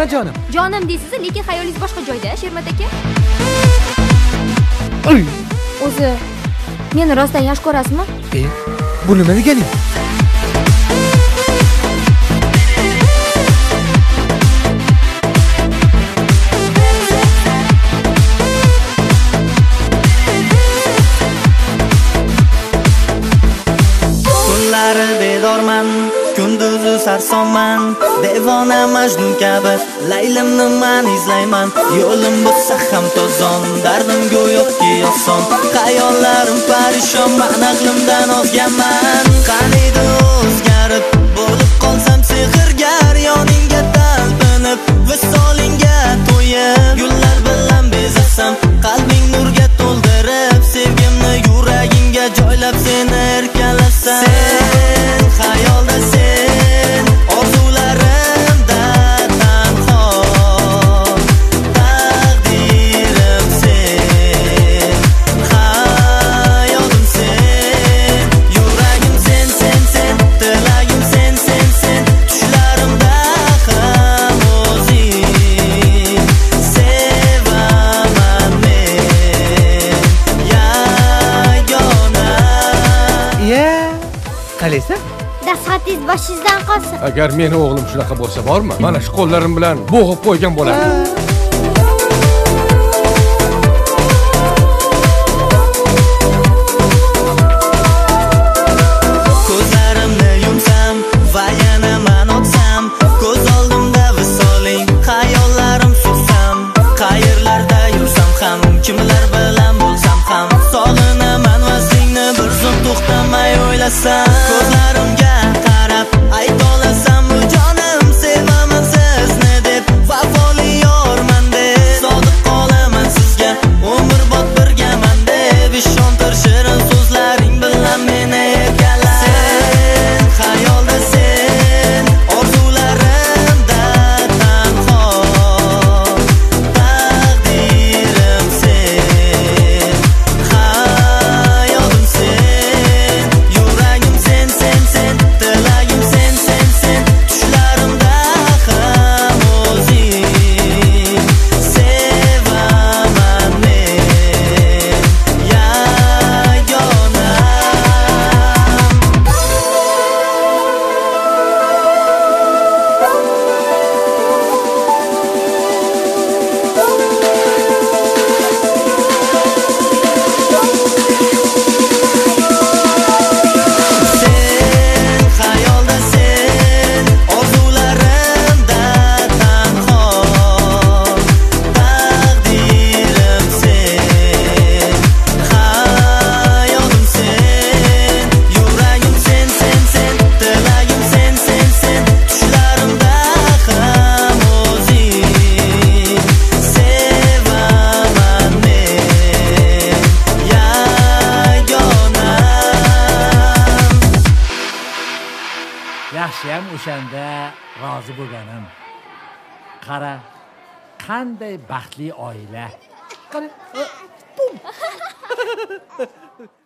Qara jonim. Jonim deysiz, lekin xayolingiz boshqa joyda, Shermat aka. O'zi, meni rostdan yaxshi ko'rasizmi? Bu nima deganing? Kunlari bedorman, kunduzi sarsonman, devona Majnun kabi laylimni man izlayman. Yo'lim bo'lsa ham to'zon, dardim go'yoki oson, xayollarim parishon, men aqlimdan ozganman. Qaniydi o'zgarib, bo'lib qolsam sehrgar, yoningga talpinib, visolingga to'yib, gullar bilan bezasam, qalbing nurga to'ldirib, sevgimni yuragingga joylab seni erkalasam. Sen xayolda, sen orzularimda tanho, taqdirim sen, hayotim sen, yuragim sen, tilagim sen, tushlarimda ham o'zing, sevaman men yagona. Qalaysan? Dastxatingiz boshingizdan qolsin. Agar meni o'g'lim shunaqa bo'lsa bormi? Mana shu qo'llarim bilan bo'g'ib qo'ygan bo'lardim. Ko'zlarimni yumsam va yana man otsam, ko'z oldimda visoling, xayollarim sursam, qayerlarda yursam ham, kimlar bilan bo'lsam ham, sog'inaman va seni bir zum to'xtamay o'ylasam. Ko'zlarimga qarab ayta olasanmi jonim, sevaman sizni deb, vafoli yorman deb, sodiq qolaman sizga, umrbod birgaman deb, ishontir shirin so'zlaring bilan meni erkala. Sen xayolda, sen orzularimda tanho, taqdirim sen, hayotim sen, yuragim sen, tilagim sen, tushlarimda ham o'zing, sevaman men yagona. Sen xayolda, sen orzularimda tanho, taqdirim sen, hayotim sen, yuragim sen, tilagim sen, tushlarimda ham o'zing, sevaman men yagona. Yaxshiyam o'shanda rozi bo'lganim. Qara, qanday baxtli oila. Qani.